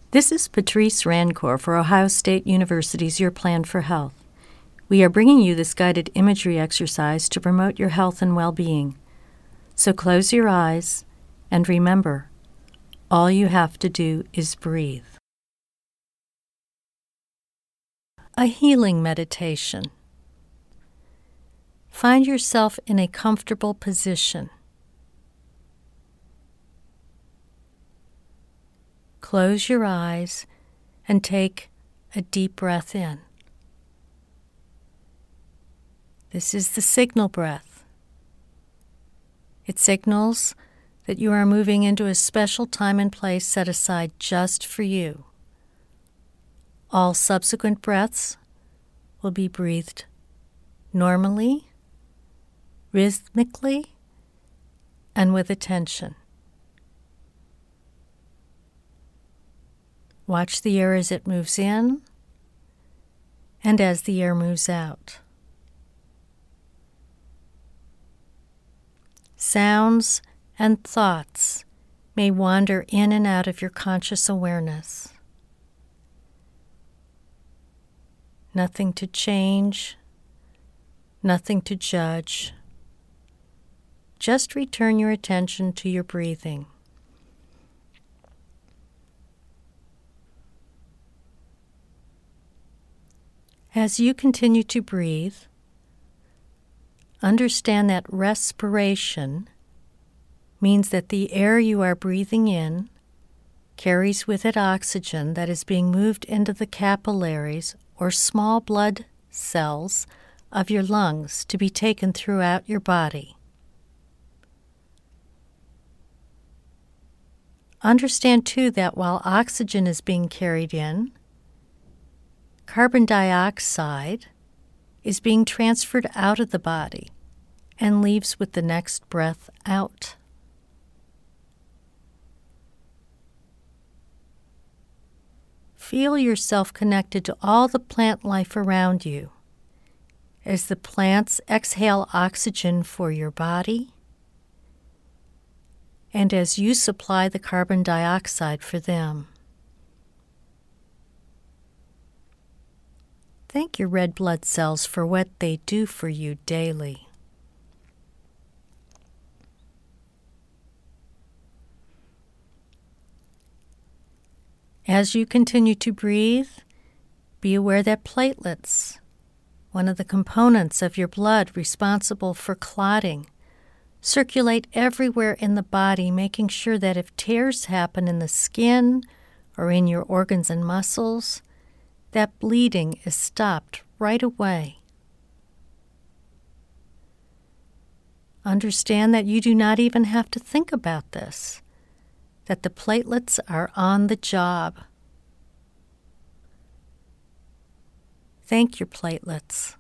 This is Patrice Rancourt for Ohio State University's Your Plan for Health. We are bringing you this guided imagery exercise to promote your health and well-being. So close your eyes and remember, all you have to do is breathe. A healing meditation. Find yourself in a comfortable position. Close your eyes and take a deep breath in. This is the signal breath. It signals that you are moving into a special time and place set aside just for you. All subsequent breaths will be breathed normally, rhythmically, and with attention. Watch the air as it moves in and as the air moves out. Sounds and thoughts may wander in and out of your conscious awareness. Nothing to change, nothing to judge. Just return your attention to your breathing. As you continue to breathe, understand that respiration means that the air you are breathing in carries with it oxygen that is being moved into the capillaries or small blood cells of your lungs to be taken throughout your body. Understand, too, that while oxygen is being carried in, carbon dioxide is being transferred out of the body and leaves with the next breath out. Feel yourself connected to all the plant life around you as the plants exhale oxygen for your body and as you supply the carbon dioxide for them. Thank your red blood cells for what they do for you daily. As you continue to breathe, be aware that platelets, one of the components of your blood responsible for clotting, circulate everywhere in the body, making sure that if tears happen in the skin or in your organs and muscles, that bleeding is stopped right away. Understand that you do not even have to think about this, that the platelets are on the job. Thank your platelets.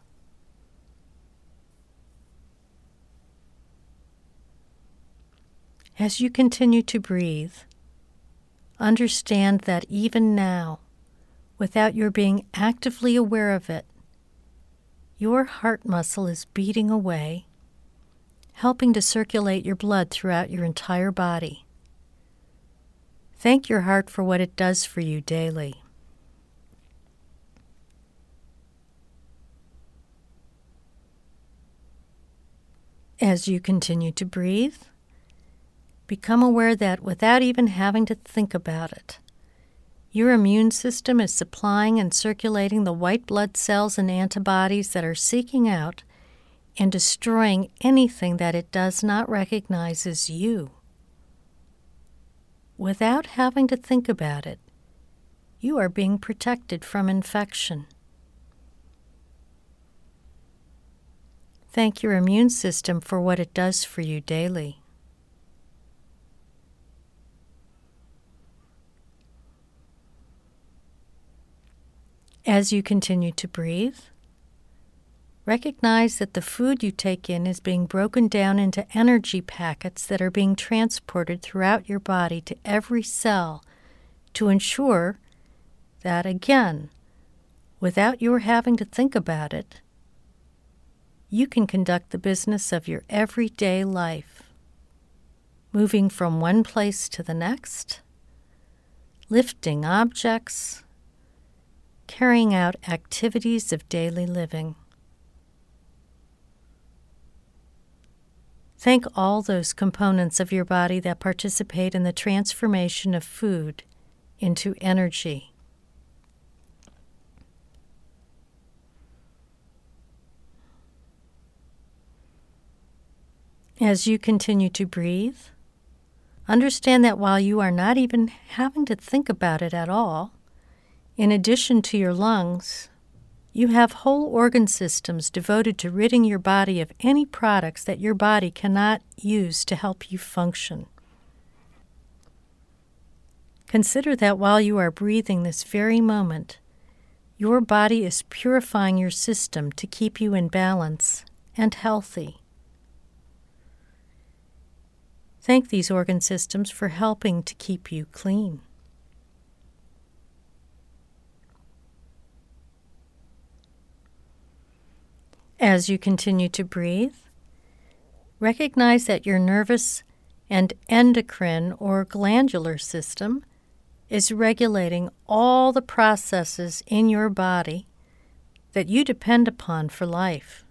As you continue to breathe, understand that even now, without your being actively aware of it, your heart muscle is beating away, helping to circulate your blood throughout your entire body. Thank your heart for what it does for you daily. As you continue to breathe, become aware that without even having to think about it, your immune system is supplying and circulating the white blood cells and antibodies that are seeking out and destroying anything that it does not recognize as you. Without having to think about it, you are being protected from infection. Thank your immune system for what it does for you daily. As you continue to breathe, recognize that the food you take in is being broken down into energy packets that are being transported throughout your body to every cell to ensure that, again, without your having to think about it, you can conduct the business of your everyday life, moving from one place to the next, lifting objects, carrying out activities of daily living. Thank all those components of your body that participate in the transformation of food into energy. As you continue to breathe, understand that while you are not even having to think about it at all, in addition to your lungs, you have whole organ systems devoted to ridding your body of any products that your body cannot use to help you function. Consider that while you are breathing this very moment, your body is purifying your system to keep you in balance and healthy. Thank these organ systems for helping to keep you clean. As you continue to breathe, recognize that your nervous and endocrine or glandular system is regulating all the processes in your body that you depend upon for life.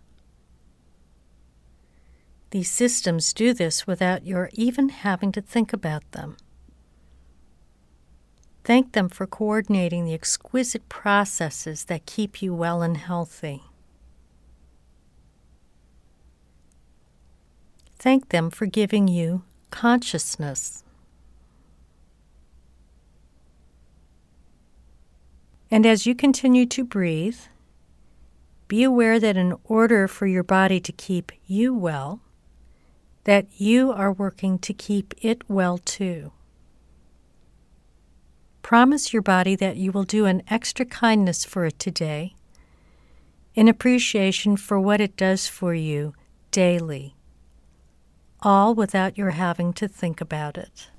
These systems do this without your even having to think about them. Thank them for coordinating the exquisite processes that keep you well and healthy. Thank them for giving you consciousness. And as you continue to breathe, be aware that in order for your body to keep you well, that you are working to keep it well too. Promise your body that you will do an extra kindness for it today in appreciation for what it does for you daily, all without your having to think about it.